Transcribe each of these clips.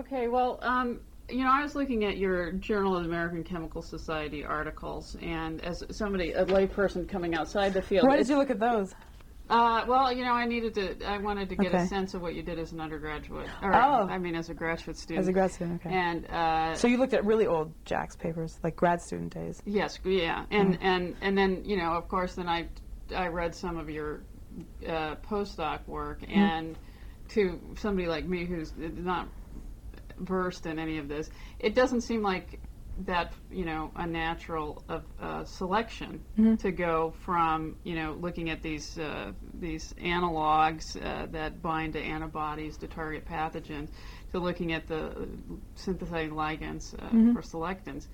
Okay, well, I was looking at your Journal of the American Chemical Society articles, and as somebody, a layperson coming outside the field. Why did you look at those? Well, I wanted to get a sense of what you did as an undergraduate, as a graduate student. As a grad student, okay. And so you looked at really old Jack's papers, like grad student days. Yes, yeah, and then of course, then I read some of your postdoc work, and to somebody like me who's not versed in any of this, it doesn't seem like that a natural selection to go from looking at these analogs that bind to antibodies to target pathogens to looking at the synthesizing ligands for selectins.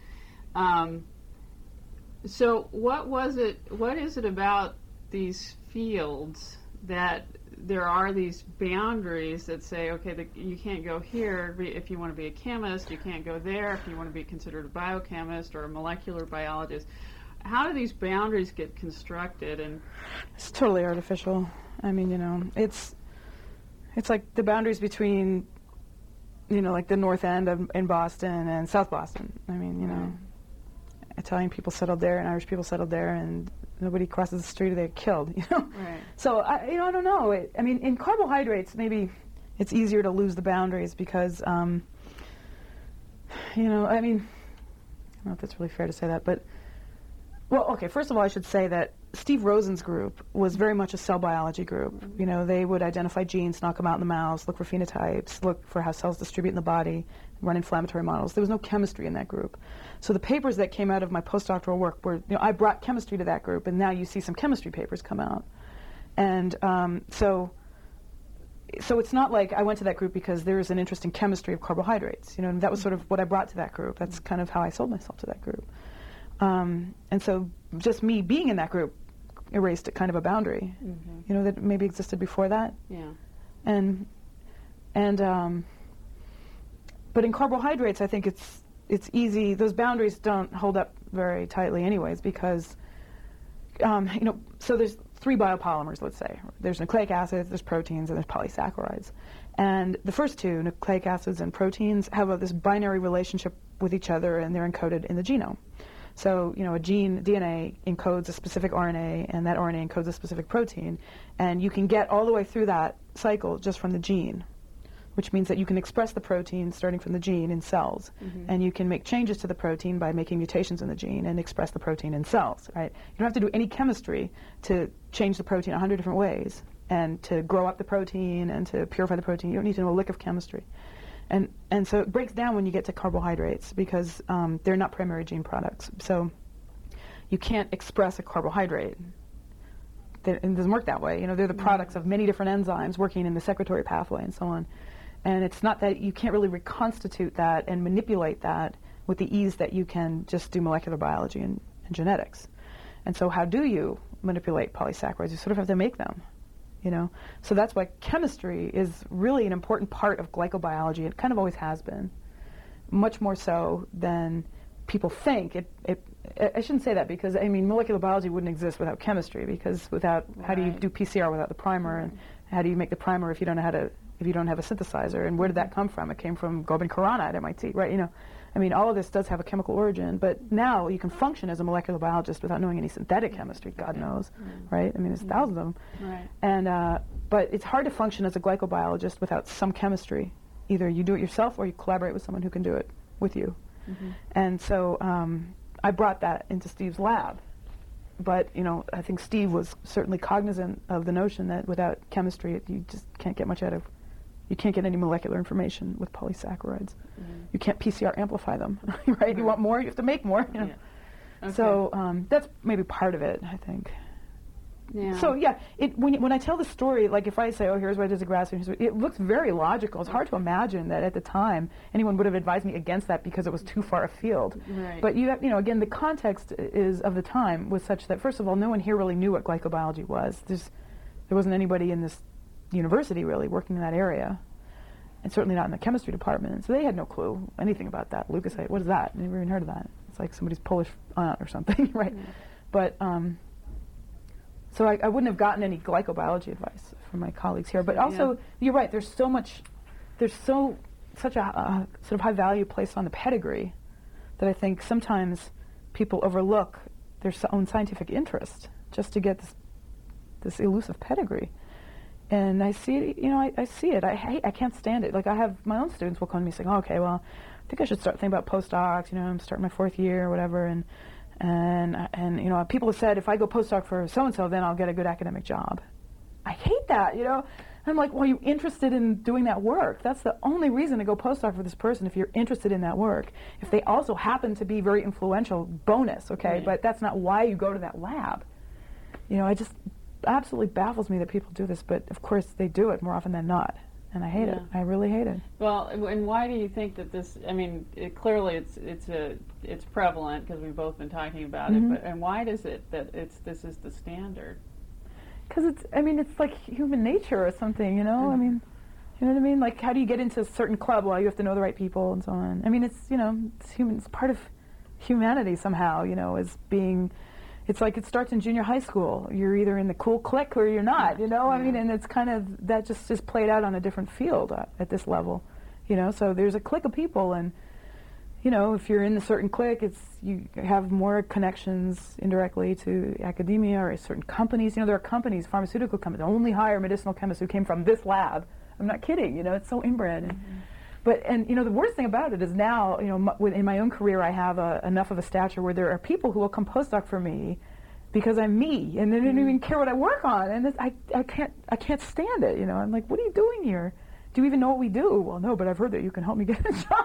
So what is it about these fields that there are these boundaries that say, okay, you can't go here if you want to be a chemist, you can't go there if you want to be considered a biochemist or a molecular biologist. How do these boundaries get constructed? And it's totally artificial. I mean, it's like the boundaries between, like the North End in Boston and South Boston. I mean, Italian people settled there and Irish people settled there, and nobody crosses the street or they get killed, Right. So, I don't know. In carbohydrates, maybe it's easier to lose the boundaries because, I don't know if that's really fair to say that, but, well, okay, first of all, I should say that Steve Rosen's group was very much a cell biology group. They would identify genes, knock them out in the mouse, look for phenotypes, look for how cells distribute in the body, run inflammatory models. There was no chemistry in that group. So the papers that came out of my postdoctoral work were, I brought chemistry to that group, and now you see some chemistry papers come out. And so it's not like I went to that group because there is an interest in chemistry of carbohydrates. And that was sort of what I brought to that group. That's kind of how I sold myself to that group. And so just me being in that group erased kind of a boundary, that maybe existed before that. Yeah. But in carbohydrates, I think it's easy. Those boundaries don't hold up very tightly anyways because, so there's three biopolymers, let's say. There's nucleic acids, there's proteins, and there's polysaccharides. And the first two, nucleic acids and proteins, have this binary relationship with each other, and they're encoded in the genome. So, a gene, DNA, encodes a specific RNA, and that RNA encodes a specific protein. And you can get all the way through that cycle just from the gene, which means that you can express the protein starting from the gene in cells. And you can make changes to the protein by making mutations in the gene and express the protein in cells, right? You don't have to do any chemistry to change the protein 100 different ways and to grow up the protein and to purify the protein. You don't need to know a lick of chemistry. And so it breaks down when you get to carbohydrates because they're not primary gene products. So you can't express a carbohydrate. It doesn't work that way. They're the products of many different enzymes working in the secretory pathway and so on. And it's not that you can't really reconstitute that and manipulate that with the ease that you can just do molecular biology and genetics. And so how do you manipulate polysaccharides? You sort of have to make them. So that's why chemistry is really an important part of glycobiology. It kind of always has been, much more so than people think. I shouldn't say that because, molecular biology wouldn't exist without chemistry because how do you do PCR without the primer, and how do you make the primer if you don't have a synthesizer, and where did that come from? It came from Gobind Khorana at MIT, right? All of this does have a chemical origin, but now you can function as a molecular biologist without knowing any synthetic chemistry, God knows, right? There's thousands of them. Right. And, but it's hard to function as a glycobiologist without some chemistry. Either you do it yourself or you collaborate with someone who can do it with you. And so I brought that into Steve's lab. But, I think Steve was certainly cognizant of the notion that without chemistry, you just can't get much out of. You can't get any molecular information with polysaccharides. You can't PCR amplify them, right? You want more, you have to make more. Yeah. Okay. So that's maybe part of it, I think. Yeah. So when I tell the story, like if I say, here's what I did as a grad student, it looks very logical. It's hard to imagine that at the time anyone would have advised me against that because it was too far afield. Right. But you have, again, the context of the time was such that, first of all, no one here really knew what glycobiology was. There wasn't anybody in this university really working in that area, and certainly not in the chemistry department. So they had no clue anything about that. Leukocyte, what is that? Never even heard of that. It's like somebody's Polish aunt or something, right? Yeah. But so I wouldn't have gotten any glycobiology advice from my colleagues here. But also, you're right. There's so such a sort of high value placed on the pedigree that I think sometimes people overlook their own scientific interest just to get this elusive pedigree. And I see it, I see it. I can't stand it. Like, I have my own students will come to me saying, oh, okay, well, I think I should start thinking about postdocs. I'm starting my 4th year or whatever. And people have said, if I go postdoc for so-and-so, then I'll get a good academic job. I hate that, I'm like, well, are you interested in doing that work? That's the only reason to go postdoc for this person, if you're interested in that work. If they also happen to be very influential, bonus, okay? Right. But that's not why you go to that lab. I just absolutely baffles me that people do this, but of course they do it more often than not. And I hate it. I really hate it. Well, and why do you think that this? I mean, clearly it's prevalent because we've both been talking about it. But and why does it that this is the standard? Because it's like human nature or something. I mean, you know what I mean? Like, how do you get into a certain club? Well, you have to know the right people and so on. I mean, it's it's human. It's part of humanity somehow. As being. It's like it starts in junior high school. You're either in the cool clique or you're not, I mean, and it's kind of, that just is played out on a different field at this level, So there's a clique of people, and, if you're in a certain clique, you have more connections indirectly to academia or certain companies. There are companies, pharmaceutical companies, only hire medicinal chemists who came from this lab. I'm not kidding, it's so inbred. And, the worst thing about it is now, in my own career, I have enough of a stature where there are people who will come postdoc for me because I'm me, and they don't even care what I work on, and I can't stand it. I'm like, what are you doing here? Do you even know what we do? Well, no, but I've heard that you can help me get a job.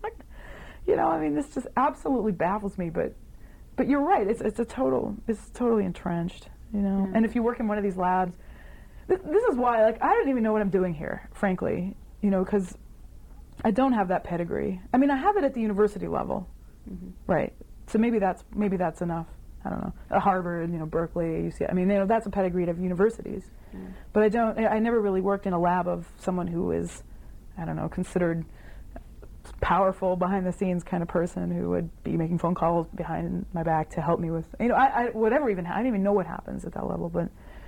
I mean, this just absolutely baffles me. But you're right. It's totally entrenched. And if you work in one of these labs, this is why, I don't even know what I'm doing here, frankly. Because I don't have that pedigree. I mean, I have it at the university level, right? So maybe that's enough. I don't know. At Harvard, Berkeley, UCLA. I mean, that's a pedigree of universities. But I never really worked in a lab of someone who is, I don't know, considered powerful behind the scenes kind of person who would be making phone calls behind my back to help me with, whatever even. I don't even know what happens at that level, but,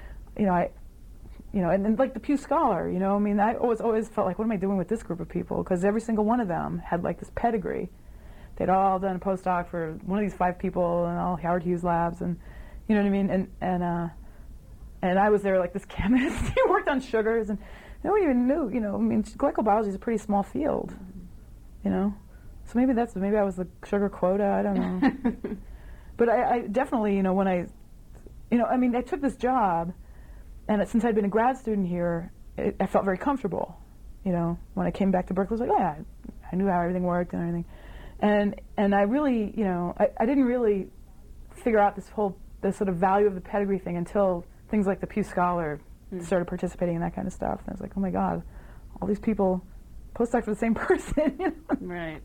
and like the Pew Scholar, I mean, I always felt like, what am I doing with this group of people? Because every single one of them had like this pedigree. They'd all done a postdoc for one of these 5 people and all Howard Hughes labs, and you know what I mean. And I was there like this chemist who worked on sugars, and no one even knew. I mean, glycobiology is a pretty small field, So maybe I was the sugar quota. I don't know. But I definitely, when I took this job. And since I'd been a grad student here, I felt very comfortable. When I came back to Berkeley, I was like, oh yeah, I knew how everything worked and everything. And I really, I didn't really figure out the sort of value of the pedigree thing until things like the Pew Scholar started participating in that kind of stuff. And I was like, oh my God, all these people postdoc for the same person. Right.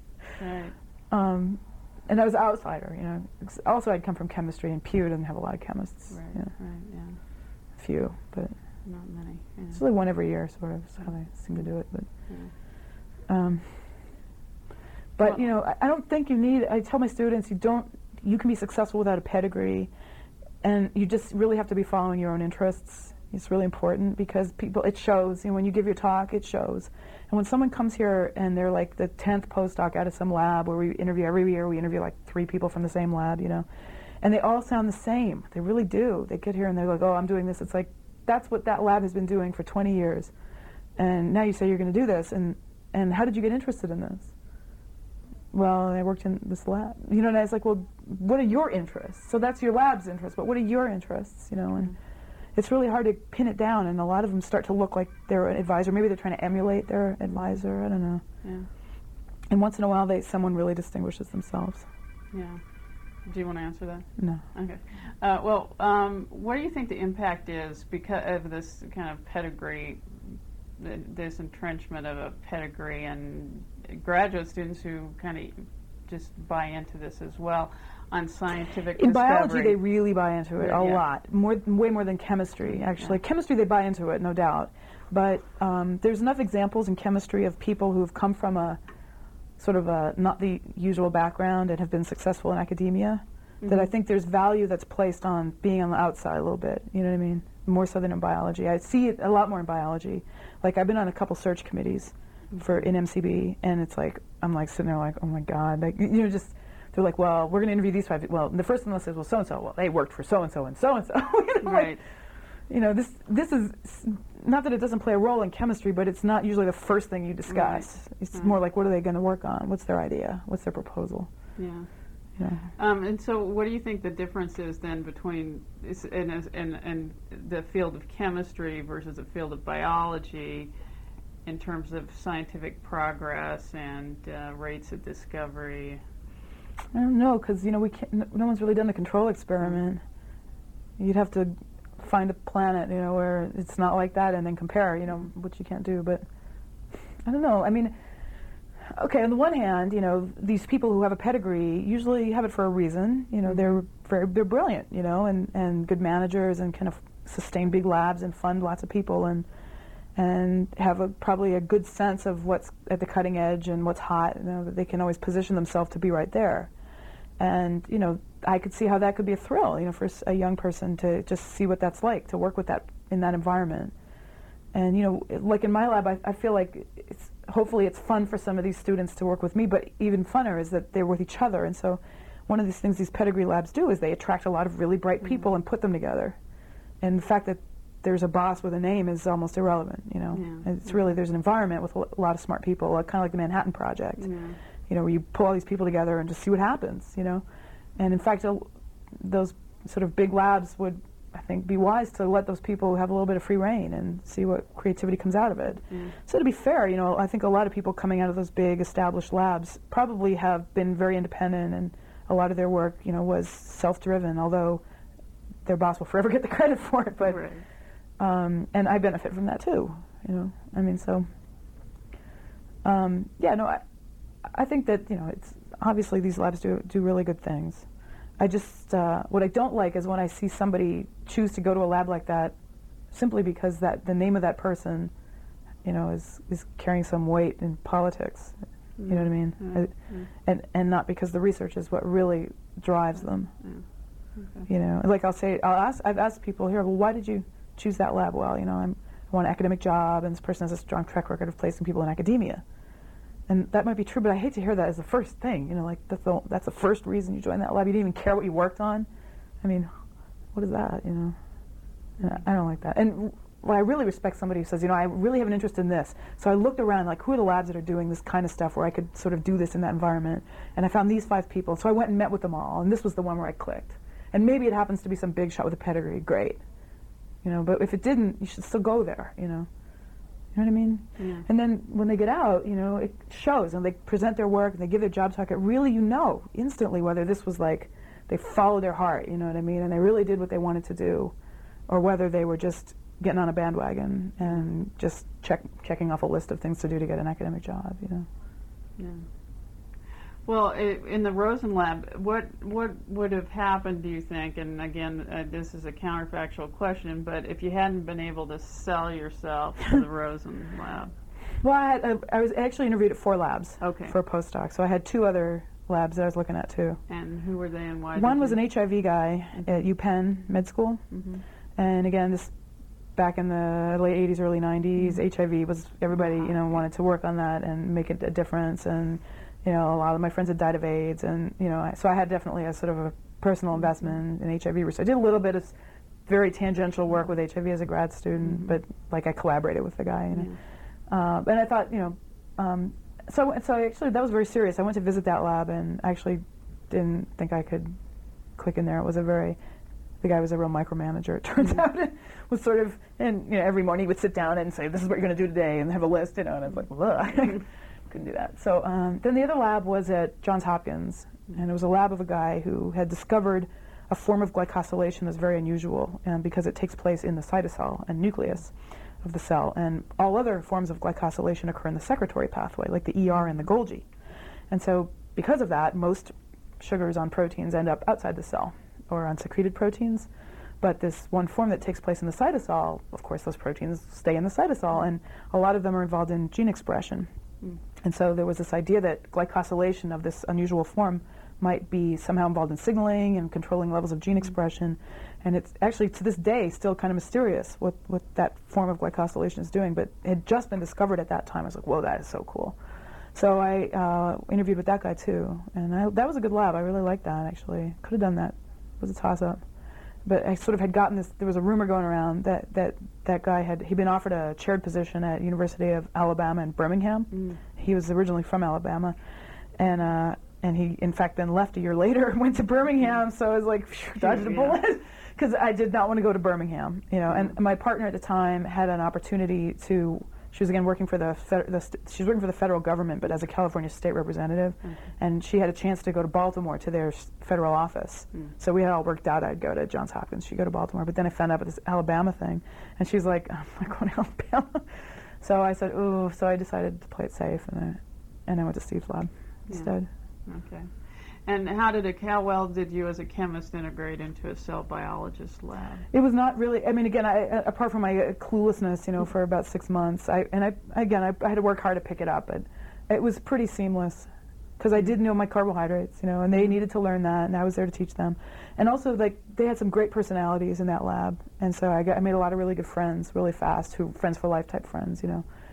And I was an outsider, Also, I'd come from chemistry, and Pew doesn't have a lot of chemists. Right, yeah. Few, but not many. Yeah. It's like one every year, sort of, is how they seem to do it. But I don't think you need. I tell my students, you can be successful without a pedigree, and you just really have to be following your own interests. It's really important because it shows. When you give your talk, it shows. And when someone comes here and they're like the 10th postdoc out of some lab, where we interview every year, we interview like 3 people from the same lab, And they all sound the same. They really do. They get here and they're like, oh, I'm doing this. It's like, that's what that lab has been doing for 20 years. And now you say you're going to do this. And how did you get interested in this? Well, I worked in this lab. And I was like, well, what are your interests? So that's your lab's interests, but what are your interests? And it's really hard to pin it down. And a lot of them start to look like they're an advisor. Maybe they're trying to emulate their advisor. I don't know. Yeah. And once in a while, someone really distinguishes themselves. Yeah. Do you want to answer that? No. Okay. What do you think the impact is because of this kind of pedigree, this entrenchment of a pedigree, and graduate students who kind of just buy into this as well on scientific discovery? In biology, they really buy into it a lot, way more than chemistry, actually. Yeah. Chemistry, they buy into it, no doubt. But there's enough examples in chemistry of people who've come from a sort of not the usual background and have been successful in academia, that I think there's value that's placed on being on the outside a little bit, you know what I mean? More so than in biology. I see it a lot more in biology. Like, I've been on a couple search committees for in MCB, and it's like I'm like sitting there like, oh my God, like just they're like, well, we're going to interview these 5. Well, the first one says, well, so and so, well, they worked for so and so and so and so. Right. This is not that it doesn't play a role in chemistry, but it's not usually the first thing you discuss. Right. It's more like, what are they going to work on? What's their idea? What's their proposal? Yeah. Yeah. And so, what do you think the difference is then between in the field of chemistry versus the field of biology in terms of scientific progress and rates of discovery? I don't know, because we can't. No one's really done a control experiment. You'd have to find a planet, where it's not like that, and then compare, which you can't do. But I don't know. I mean, okay, on the one hand, these people who have a pedigree usually have it for a reason. They're brilliant, and good managers, and kind of sustain big labs and fund lots of people, and have probably a good sense of what's at the cutting edge and what's hot. That they can always position themselves to be right there. And I could see how that could be a thrill, for a young person to just see what that's like, to work with that in that environment. And like in my lab, I feel like hopefully it's fun for some of these students to work with me, but even funner is that they're with each other. And so one of these things these pedigree labs do is they attract a lot of really bright people and put them together. And the fact that there's a boss with a name is almost irrelevant, Yeah. It's really, there's an environment with a lot of smart people, kind of like the Manhattan Project, where you pull all these people together and just see what happens, And in fact, those sort of big labs would, I think, be wise to let those people have a little bit of free rein and see what creativity comes out of it. So to be fair, I think a lot of people coming out of those big established labs probably have been very independent, and a lot of their work, was self-driven, although their boss will forever get the credit for it. But right. And I benefit from that too, I mean, so I think that it's obviously these labs do really good things. I just what I don't like is when I see somebody choose to go to a lab like that simply because that the name of that person, is carrying some weight in politics. You know what I mean? And not because the research is what really drives them. Okay. Like I've asked people here, well, why did you choose that lab? Well, I want an academic job, and this person has a strong track record of placing people in academia. And that might be true, but I hate to hear that as the first thing. Like that's the first reason you joined that lab. You didn't even care what you worked on. I mean, what is that? And I don't like that. And I really respect somebody who says, I really have an interest in this. So I looked around, like, who are the labs that are doing this kind of stuff where I could sort of do this in that environment? And I found these 5 people. So I went and met with them all, and this was the one where I clicked. And maybe it happens to be some big shot with a pedigree. Great. But if it didn't, you should still go there. You know what I mean? Yeah. And then when they get out, it shows, and they present their work, and they give their job talk. It really, instantly whether this was like they followed their heart, you know what I mean, and they really did what they wanted to do, or whether they were just getting on a bandwagon and just checking off a list of things to do to get an academic job, Yeah. Well, in the Rosen lab, what would have happened, do you think? And again, this is a counterfactual question, but if you hadn't been able to sell yourself to the Rosen lab? Well, I was actually interviewed at 4 labs for a postdoc, so I had 2 other labs that I was looking at too. And who were they, and why? One was an HIV guy at UPenn Med School, and again, this back in the late 80s, early 90s, HIV was, everybody, wanted to work on that and make it a difference, and a lot of my friends had died of AIDS, and so I had definitely a sort of a personal investment in HIV research. I did a little bit of very tangential work with HIV as a grad student, but like I collaborated with the guy, and I thought, so actually that was very serious. I went to visit that lab, and I actually didn't think I could click in there. It was the guy was a real micromanager, it turns out. It was sort of, and every morning he would sit down and say, this is what you're going to do today, and have a list, and I was like, ugh. Couldn't do that. So then the other lab was at Johns Hopkins, and it was a lab of a guy who had discovered a form of glycosylation that's very unusual, because it takes place in the cytosol and nucleus of the cell, and all other forms of glycosylation occur in the secretory pathway, like the ER and the Golgi. And so because of that, most sugars on proteins end up outside the cell, or on secreted proteins. But this one form that takes place in the cytosol, of course those proteins stay in the cytosol, and a lot of them are involved in gene expression. And so there was this idea that glycosylation of this unusual form might be somehow involved in signaling and controlling levels of gene expression. And it's actually, to this day, still kind of mysterious what that form of glycosylation is doing. But it had just been discovered at that time. I was like, whoa, that is so cool. So I interviewed with that guy, too. And that was a good lab. I really liked that, actually. Could have done that. It was a toss-up. But I sort of had gotten this, there was a rumor going around that guy he'd been offered a chaired position at University of Alabama in Birmingham. He was originally from Alabama. And he, in fact, then left a year later and went to Birmingham. So I was like, dodged a bullet. Because I did not want to go to Birmingham, And my partner at the time had an opportunity to. She was again working for she was working for the federal government, but as a California state representative, and she had a chance to go to Baltimore to their federal office. So we had all worked out. I'd go to Johns Hopkins, she'd go to Baltimore. But then I found out about this Alabama thing, and she's like, "I'm not going to Alabama." So I said, "Ooh." So I decided to play it safe, and I went to Steve's lab instead. Okay. And how well did you as a chemist integrate into a cell biologist lab? It was not really, I mean, again, apart from my cluelessness, for about 6 months, I had to work hard to pick it up, but it was pretty seamless because I did know my carbohydrates, and they needed to learn that, and I was there to teach them. And also, they had some great personalities in that lab, and so I made a lot of really good friends really fast, friends for life type friends,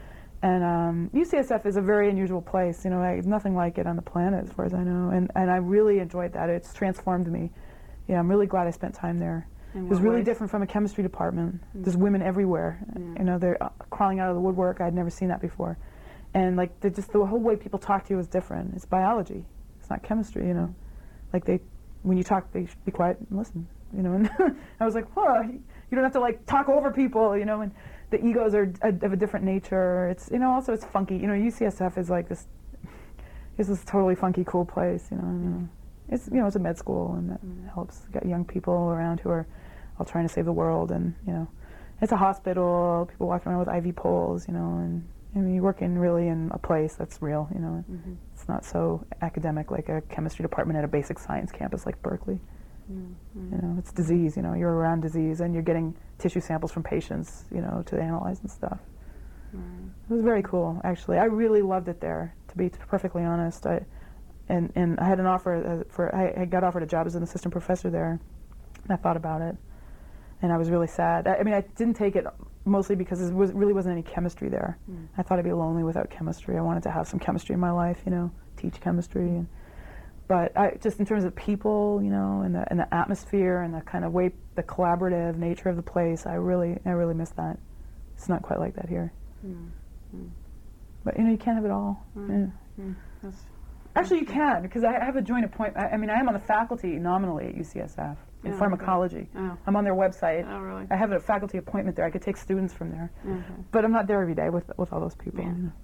And UCSF is a very unusual place. Nothing like it on the planet, as far as I know. And I really enjoyed that. It's transformed me. Yeah, I'm really glad I spent time there. It was really different from a chemistry department. There's women everywhere. They're crawling out of the woodwork. I'd never seen that before. And the whole way people talk to you is different. It's biology. It's not chemistry. When you talk, they should be quiet and listen. And I was like, whoa, you don't have to talk over people. And the egos are of a different nature. It's also it's funky. UCSF is this totally funky, cool place. It's it's a med school, and that helps. Got young people around who are all trying to save the world, and it's a hospital. People walking around with IV poles, and you work in a place that's real. It's not so academic like a chemistry department at a basic science campus like Berkeley. It's disease, you're around disease and you're getting tissue samples from patients, to analyze and stuff. It was very cool, actually. I really loved it there, to be perfectly honest. I had an offer I got offered a job as an assistant professor there, and I thought about it, and I was really sad. I didn't take it mostly because there really wasn't any chemistry there. I thought I'd be lonely without chemistry. I wanted to have some chemistry in my life, teach chemistry. But just in terms of people, and the atmosphere and the kind of way, the collaborative nature of the place, I really miss that. It's not quite like that here. But you can't have it all. Actually, you can, because I have a joint appointment. I am on the faculty nominally at UCSF in pharmacology. Okay. I'm on their website. Oh, really? I have a faculty appointment there. I could take students from there. Okay. But I'm not there every day with all those people.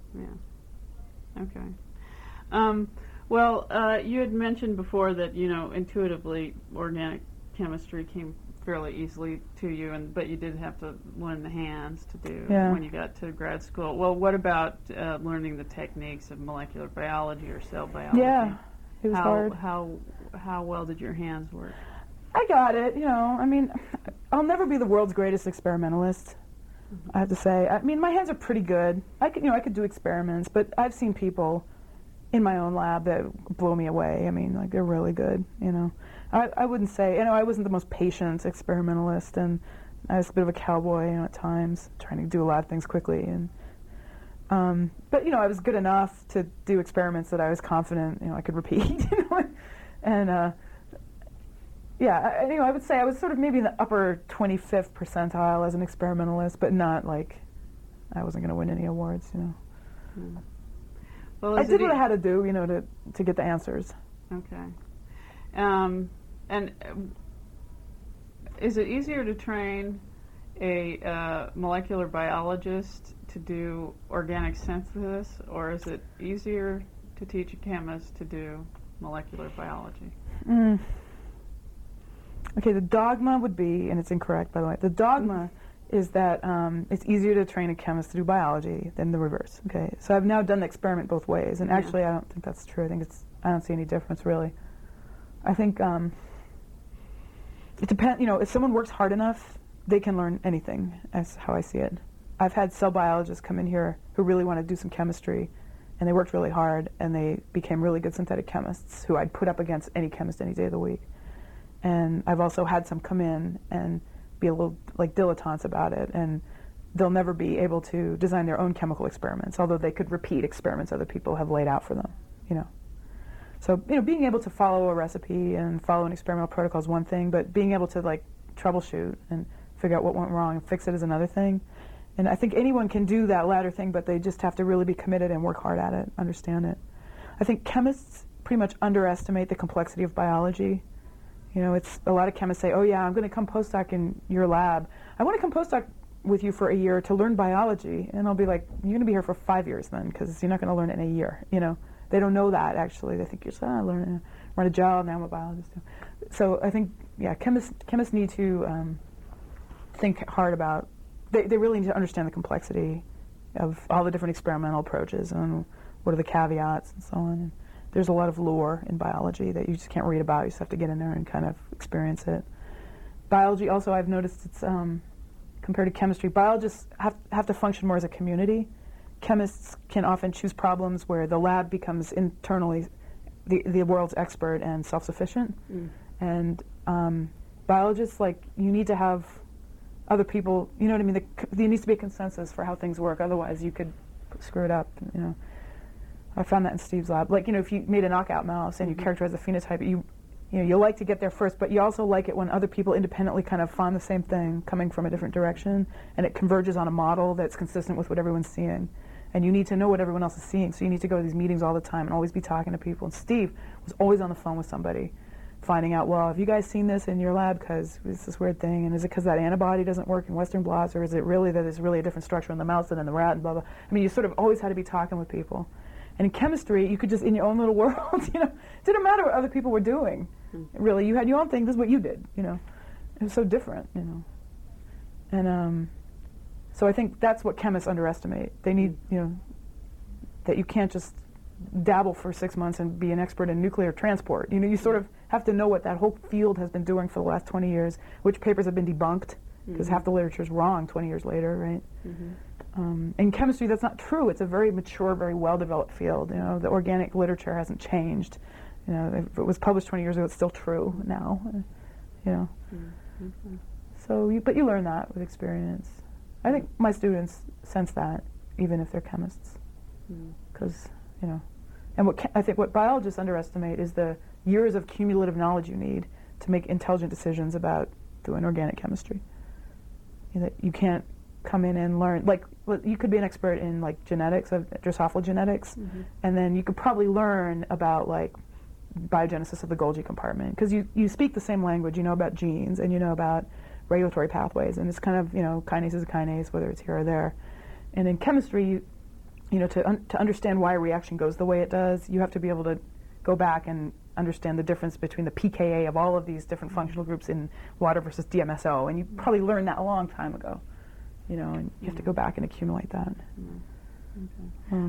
Yeah. Okay. Well, you had mentioned before that, intuitively organic chemistry came fairly easily to you, but you did have to learn the hands to do when you got to grad school. Well, what about learning the techniques of molecular biology or cell biology? Yeah, it was hard. How well did your hands work? I got it, I'll never be the world's greatest experimentalist, I have to say. My hands are pretty good. I could do experiments, but I've seen people in my own lab that blow me away. They're really good, I wouldn't say, I wasn't the most patient experimentalist, and I was a bit of a cowboy, at times, trying to do a lot of things quickly, and but I was good enough to do experiments that I was confident, I could repeat, and I would say I was sort of maybe in the upper 25th percentile as an experimentalist, but not I wasn't going to win any awards, Well, I did what I had to do, to get the answers. Okay. And is it easier to train a molecular biologist to do organic synthesis, or is it easier to teach a chemist to do molecular biology? Okay, the dogma would be, and it's incorrect, by the way, the dogma is that it's easier to train a chemist to do biology than the reverse. Okay, so I've now done the experiment both ways, and actually I don't think that's true. I don't see any difference really. I think it depends. If someone works hard enough, they can learn anything. That's how I see it. I've had cell biologists come in here who really want to do some chemistry, and they worked really hard, and they became really good synthetic chemists who I'd put up against any chemist any day of the week. And I've also had some come in and be a little like dilettantes about it, and they'll never be able to design their own chemical experiments, although they could repeat experiments other people have laid out for them, you know. So, you know, being able to follow a recipe and follow an experimental protocol is one thing, but being able to like troubleshoot and figure out what went wrong and fix it is another thing. And I think anyone can do that latter thing, but they just have to really be committed and work hard at it, understand it. I think chemists pretty much underestimate the complexity of biology. You know, it's a lot of chemists say, oh yeah, I'm going to come postdoc in your lab. I want to come postdoc with you for a year to learn biology. And I'll be like, you're going to be here for 5 years then, because you're not going to learn it in a year. You know, they don't know that actually. They think you're just, learn, run a job, now I'm a biologist. So I think, yeah, chemists need to think hard about, they really need to understand the complexity of all the different experimental approaches and what are the caveats and so on. And there's a lot of lore in biology that you just can't read about. You just have to get in there and kind of experience it. Biology also, I've noticed it's, compared to chemistry, biologists have to function more as a community. Chemists can often choose problems where the lab becomes internally the world's expert and self-sufficient. And biologists, like, you need to have other people, you know what I mean? There needs to be a consensus for how things work. Otherwise, you could screw it up, you know. I found that in Steve's lab. Like, you know, if you made a knockout mouse and you characterize the phenotype, you like to get there first, but you also like it when other people independently kind of find the same thing coming from a different direction, and it converges on a model that's consistent with what everyone's seeing. And you need to know what everyone else is seeing, so you need to go to these meetings all the time and always be talking to people. And Steve was always on the phone with somebody, finding out, well, have you guys seen this in your lab? Because it's this weird thing, and is it because that antibody doesn't work in Western blots, or is it really that there's really a different structure in the mouse than in the rat, and blah, blah. I mean, you sort of always had to be talking with people. And in chemistry, you could just, in your own little world, you know, it didn't matter what other people were doing. Really, you had your own thing, this is what you did, you know. It was so different, you know. And so I think that's what chemists underestimate. They need, you know, that you can't just dabble for 6 months and be an expert in nuclear transport. You know, you sort of have to know what that whole field has been doing for the last 20 years, which papers have been debunked, because half the literature is wrong 20 years later, right? In chemistry, that's not true. It's a very mature, very well-developed field. You know, the organic literature hasn't changed. You know, if it was published 20 years ago, it's still true now. You know, so but you learn that with experience. I think my students sense that, even if they're chemists, because you know, and I think what biologists underestimate is the years of cumulative knowledge you need to make intelligent decisions about doing organic chemistry. You know, that you can't come in and learn, like, well, you could be an expert in like genetics, of Drosophila genetics, and then you could probably learn about like biogenesis of the Golgi compartment, because you speak the same language, you know about genes and you know about regulatory pathways, and it's kind of, you know, kinase is a kinase, whether it's here or there. And in chemistry, you know, to understand why a reaction goes the way it does, you have to be able to go back and understand the difference between the pKa of all of these different functional groups in water versus DMSO, and you probably learned that a long time ago. You know, and you have to go back and accumulate that. Okay.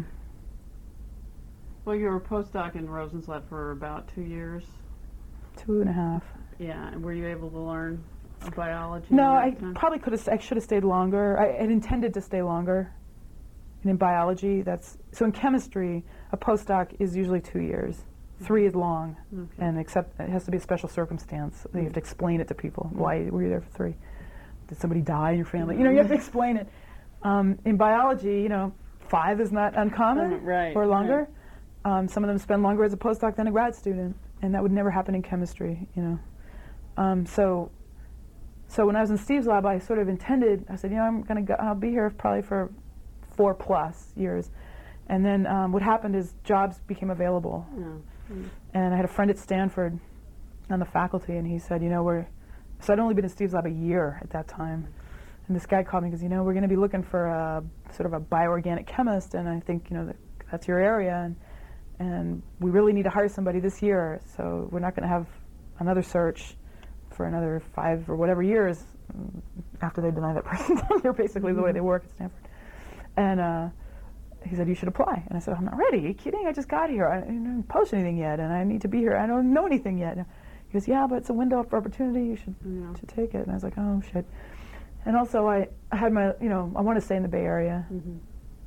Well, you were a postdoc in Rosen's lab for about 2 years. 2.5. Yeah, and were you able to learn biology? No, I probably could have. I should have stayed longer. I had intended to stay longer. And in biology, so in chemistry, a postdoc is usually 2 years. 3 is long, and except it has to be a special circumstance. You have to explain it to people. Why were you there for 3? Did somebody die in your family? You know, you have to explain it. In biology, you know, 5 is not uncommon, or longer. Right. Some of them spend longer as a postdoc than a grad student, and that would never happen in chemistry, you know. So when I was in Steve's lab, I sort of intended, I said, you know, I'll be here probably for 4+ years. And then what happened is jobs became available. And I had a friend at Stanford on the faculty, and he said, you know, so I'd only been in Steve's lab a year at that time. And this guy called me because, you know, we're going to be looking for a sort of a bioorganic chemist, and I think, you know, that's your area, and we really need to hire somebody this year, so we're not going to have another search for another 5 or whatever years after they deny that person tenure, basically the way they work at Stanford. And he said, you should apply. And I said, I'm not ready. Are you kidding? I just got here. I didn't post anything yet, and I need to be here. I don't know anything yet. He goes, yeah, but it's a window for opportunity. You should take it. And I was like, oh, shit. And also, I had my, you know, I want to stay in the Bay Area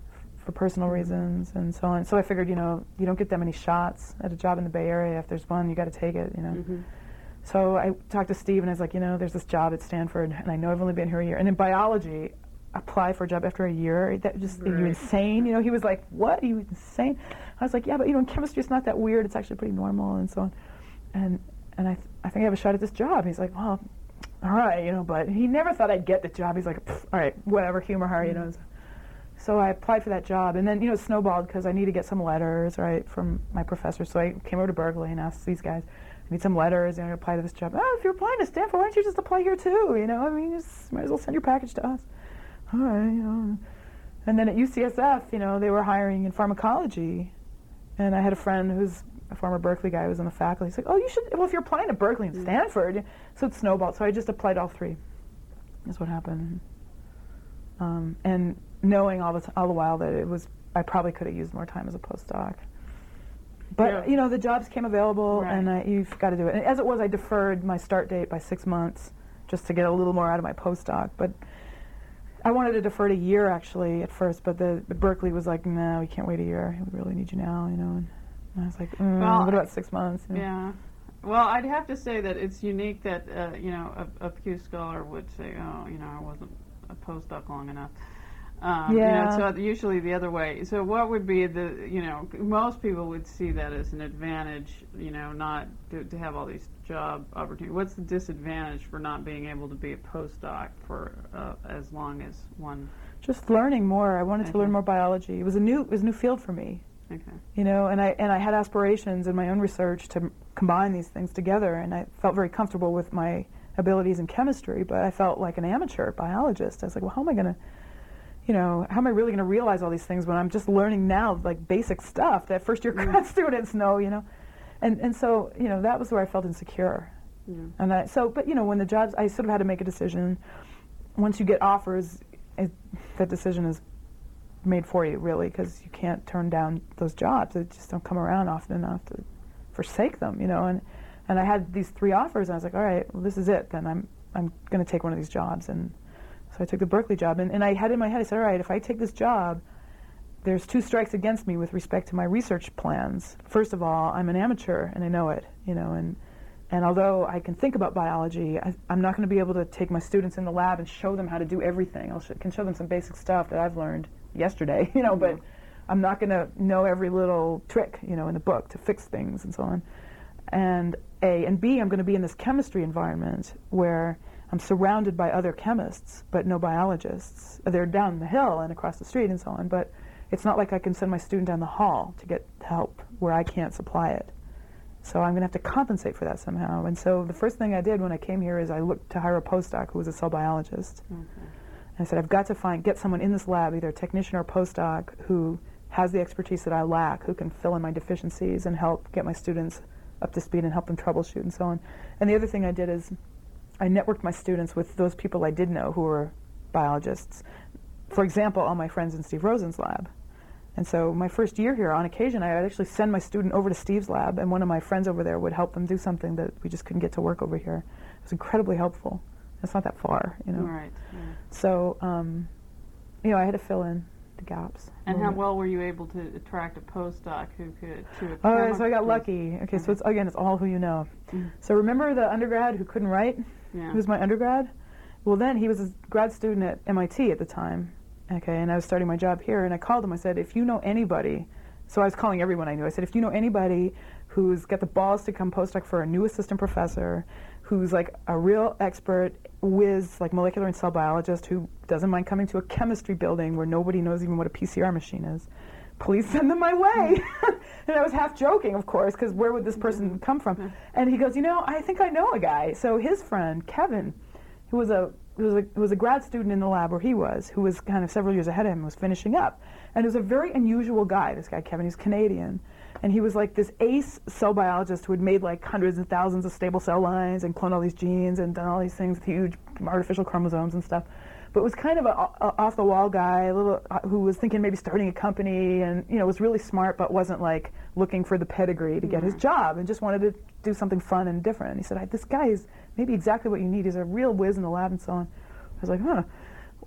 for personal reasons and so on. So I figured, you don't get that many shots at a job in the Bay Area. If there's one, you got to take it, So I talked to Steve, and I was like, there's this job at Stanford, and I know I've only been here a year. And in biology, apply for a job after a year, that just, are you insane? He was like, what? Are you insane? I was like, yeah, but, in chemistry, it's not that weird. It's actually pretty normal and so on. And I think I have a shot at this job. He's like, well, all right, but he never thought I'd get the job. He's like, all right, whatever, humor her, So I applied for that job, and then, it snowballed because I needed to get some letters, right, from my professor. So I came over to Berkeley and asked these guys, I need some letters, and I apply to this job. Oh, if you're applying to Stanford, why don't you just apply here too, just might as well send your package to us. All right, And then at UCSF, they were hiring in pharmacology, and I had a friend who's a former Berkeley guy who was on the faculty. He's like, oh, you should, if you're applying to Berkeley and Stanford. So it snowballed. So I just applied all three. That's what happened. And knowing all the while that I probably could have used more time as a postdoc. But, the jobs came available, right. And you've got to do it. And as it was, I deferred my start date by 6 months just to get a little more out of my postdoc. But I wanted to defer it a year, actually, at first. But the Berkeley was like, no, we can't wait a year. We really need you now, And I was like, what about 6 months? Yeah. Well, I'd have to say that it's unique that, a Pew Scholar would say, I wasn't a postdoc long enough. So usually the other way. So what would be most people would see that as an advantage, not to have all these job opportunities. What's the disadvantage for not being able to be a postdoc for as long as one? Just learning more. I wanted to learn more biology. It was a new field for me. Okay. And I had aspirations in my own research to combine these things together, and I felt very comfortable with my abilities in chemistry, but I felt like an amateur biologist. I was like, well, how am I really going to realize all these things when I'm just learning now, like basic stuff that first-year grad students know, And so, that was where I felt insecure. Yeah. And but when the jobs, I sort of had to make a decision. Once you get offers, that decision is made for you, really, because you can't turn down those jobs. They just don't come around often enough to forsake them, And I had these 3 offers, and I was like, all right, well, this is it. Then I'm going to take one of these jobs. And so I took the Berkeley job, and I had in my head, I said, all right, if I take this job, there's 2 strikes against me with respect to my research plans. First of all, I'm an amateur, and I know it, and although I can think about biology, I'm not going to be able to take my students in the lab and show them how to do everything. I can show them some basic stuff that I've learned yesterday, but I'm not going to know every little trick, in the book to fix things and so on. And A, and B, I'm going to be in this chemistry environment where I'm surrounded by other chemists, but no biologists. They're down the hill and across the street and so on, but it's not like I can send my student down the hall to get help where I can't supply it. So I'm going to have to compensate for that somehow. And so the first thing I did when I came here is I looked to hire a postdoc who was a cell biologist. And I said, I've got to get someone in this lab, either a technician or a postdoc, who has the expertise that I lack, who can fill in my deficiencies and help get my students up to speed and help them troubleshoot and so on. And the other thing I did is I networked my students with those people I did know who were biologists. For example, all my friends in Steve Rosen's lab. And so my first year here, on occasion, I would actually send my student over to Steve's lab, and one of my friends over there would help them do something that we just couldn't get to work over here. It was incredibly helpful. It's not that far, Right. Yeah. So, I had to fill in the gaps. And how well were you able to attract a postdoc who could? So I got lucky. Okay, so it's all who you know. So remember the undergrad who couldn't write? Yeah. Who was my undergrad? Well, then he was a grad student at MIT at the time. Okay, and I was starting my job here, and I called him. I said, if you know anybody, so I was calling everyone I knew. I said, if you know anybody who's got the balls to come postdoc for a new assistant professor, who's like a real expert whiz, like molecular and cell biologist, who doesn't mind coming to a chemistry building where nobody knows even what a PCR machine is, please send them my way. And I was half joking, of course, because where would this person come from? And he goes, I think I know a guy. So his friend, Kevin, who was a grad student in the lab where he was, who was kind of several years ahead of him, was finishing up. And he was a very unusual guy, this guy Kevin. He's Canadian. And he was like this ace cell biologist who had made like hundreds and thousands of stable cell lines and cloned all these genes and done all these things with huge artificial chromosomes and stuff. But was kind of an off-the-wall guy, a little who was thinking maybe starting a company, and was really smart, but wasn't like looking for the pedigree to get his job, and just wanted to do something fun and different. And he said, "This guy is maybe exactly what you need. He's a real whiz in the lab and so on." I was like,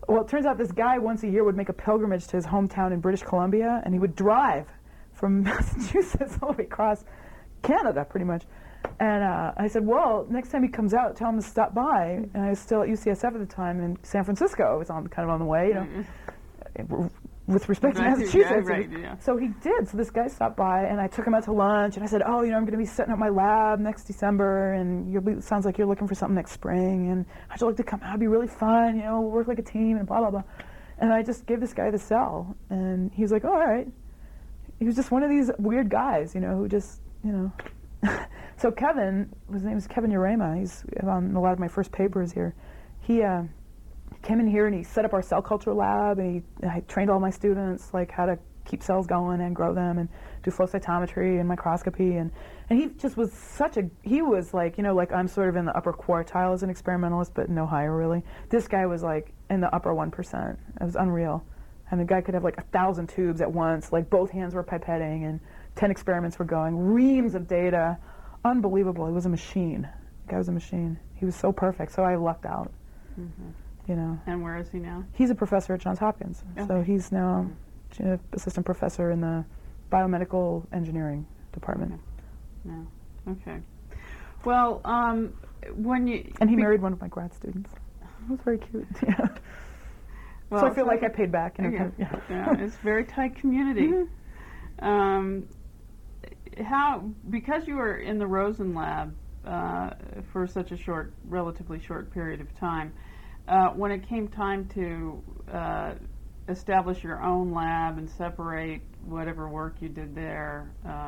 Well, it turns out this guy once a year would make a pilgrimage to his hometown in British Columbia, and he would drive from Massachusetts all the way across Canada, pretty much. And I said, well, next time he comes out, tell him to stop by. And I was still at UCSF at the time in San Francisco. I was kind of on the way, with respect to Massachusetts. Yeah, right, yeah. So he did. So this guy stopped by, and I took him out to lunch, and I said, I'm going to be setting up my lab next December, and sounds like you're looking for something next spring, and how'd you like to come out? It'd be really fun, we'll work like a team, and blah, blah, blah. And I just gave this guy the cell, and he was like, all right. He was just one of these weird guys, who just, So Kevin, his name is Kevin Urema, he's on a lot of my first papers here. He came in here and he set up our cell culture lab, and I trained all my students like how to keep cells going and grow them and do flow cytometry and microscopy, and he just was he was like, like I'm sort of in the upper quartile as an experimentalist, but no higher really. This guy was like in the upper 1%. It was unreal. And the guy could have like 1,000 tubes at once, like both hands were pipetting and 10 experiments were going, reams of data. Unbelievable. He was a machine. The guy was a machine. He was so perfect, so I lucked out. And where is he now? He's a professor at Johns Hopkins. Okay. So he's now assistant professor in the biomedical engineering department. Okay. Yeah. Okay. Well, when you... And he married one of my grad students. It was very cute. Yeah. Well, so I feel like I paid back. Yeah, it's a very tight community. Because you were in the Rosen lab for such a relatively short period of time, when it came time to establish your own lab and separate whatever work you did there,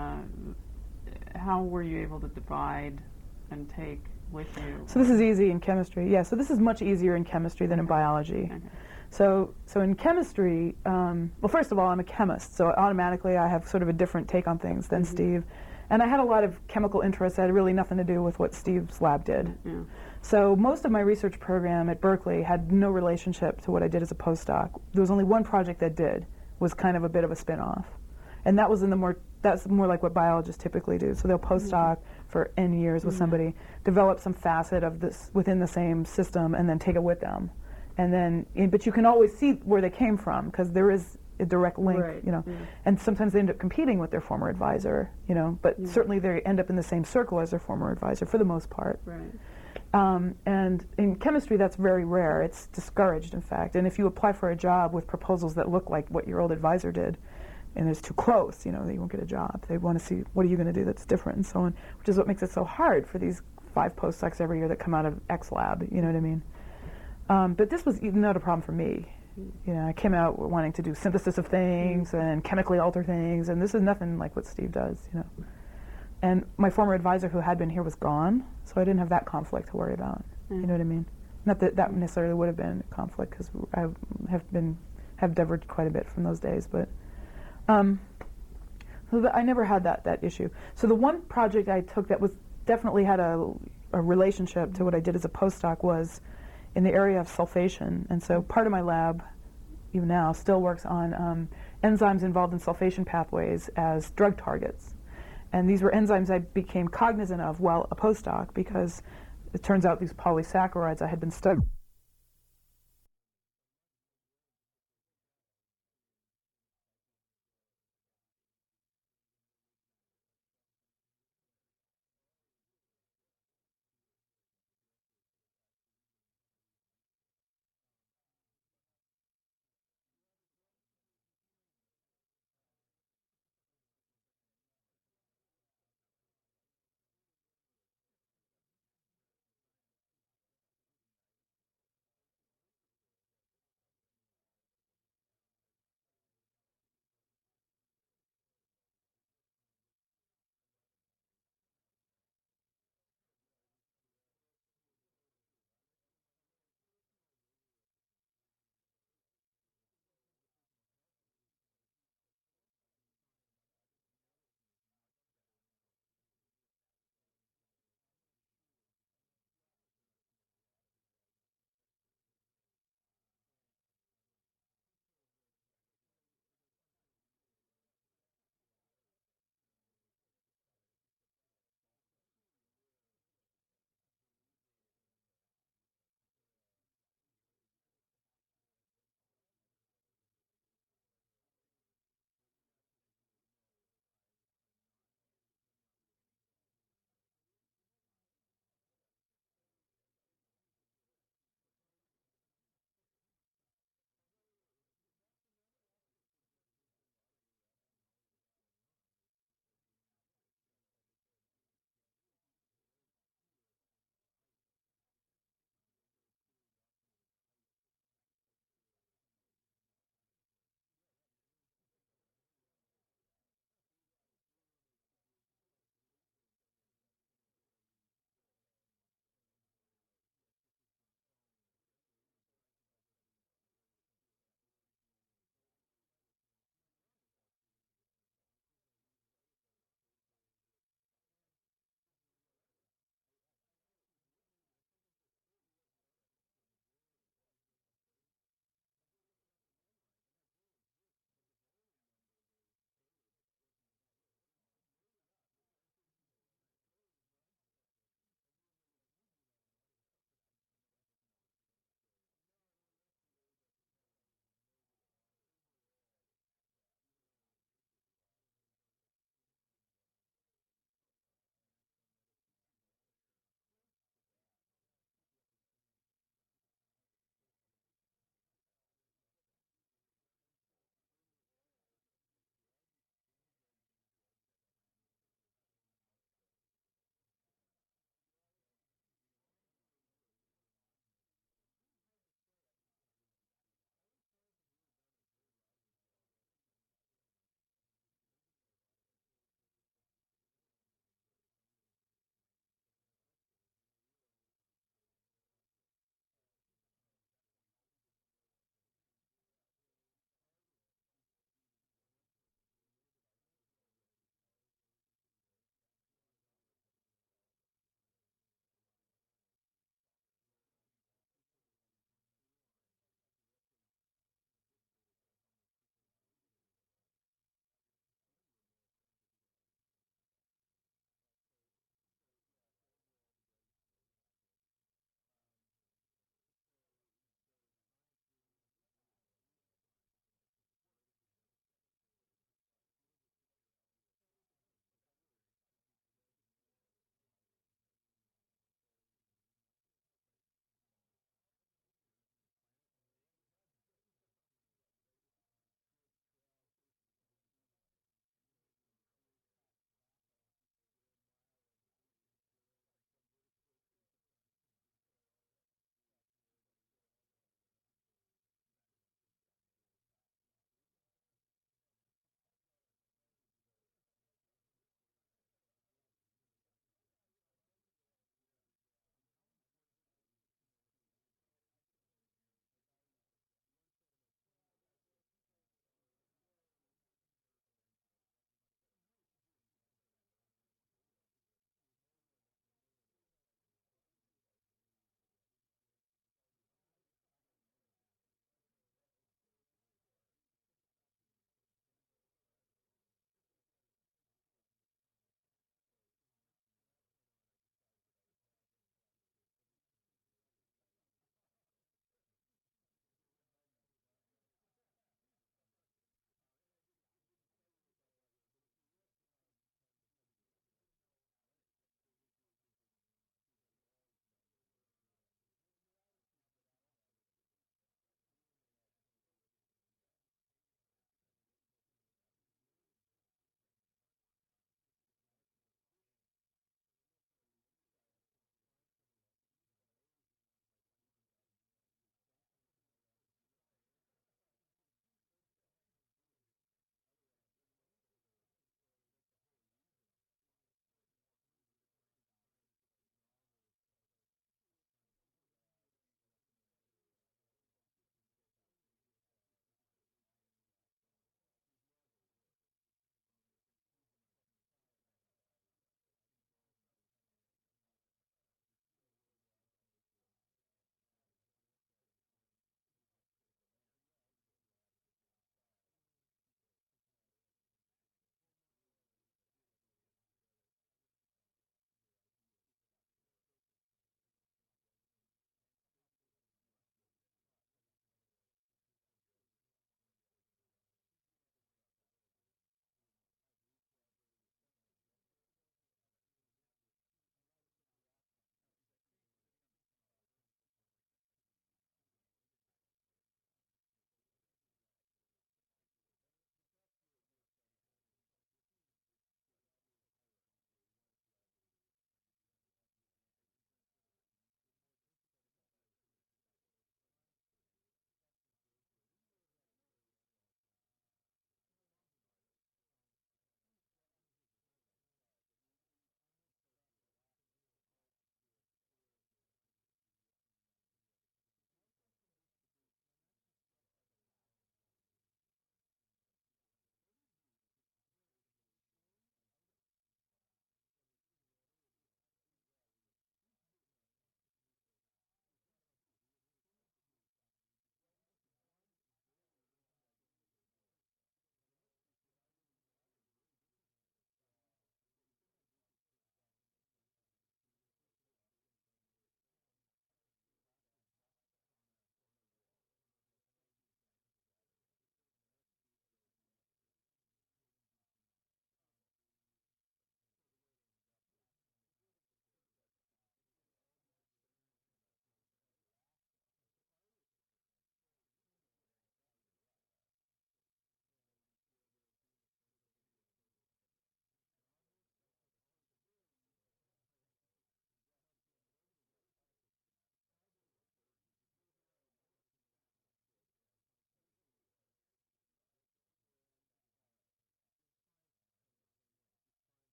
how were you able to divide and take with you? So this is easy in chemistry. Yeah, so this is much easier in chemistry than in biology. Okay. So in chemistry, well, first of all, I'm a chemist, so automatically I have sort of a different take on things than Steve. And I had a lot of chemical interests that had really nothing to do with what Steve's lab did. Yeah. So most of my research program at Berkeley had no relationship to what I did as a postdoc. There was only one project that did, was kind of a bit of a spin-off. And that was that's more like what biologists typically do. So they'll postdoc for N years with somebody, develop some facet of this within the same system, and then take it with them. And then, but you can always see where they came from because there is a direct link, And sometimes they end up competing with their former advisor, But certainly they end up in the same circle as their former advisor for the most part. Right. And in chemistry, that's very rare. It's discouraged, in fact. And if you apply for a job with proposals that look like what your old advisor did, and it's too close, you won't get a job. They want to see what are you going to do that's different and so on, which is what makes it so hard for these 5 postdocs every year that come out of X lab. You know what I mean? But this was not a problem for me. I came out wanting to do synthesis of things and chemically alter things, and this is nothing like what Steve does, And my former advisor who had been here was gone, so I didn't have that conflict to worry about. You know what I mean? Not that that necessarily would have been a conflict, because I have diverged quite a bit from those days, but so I never had that issue. So the one project I took that was definitely had a relationship to what I did as a postdoc was in the area of sulfation. And so part of my lab, even now, still works on enzymes involved in sulfation pathways as drug targets. And these were enzymes I became cognizant of while a postdoc because it turns out these polysaccharides I had been studying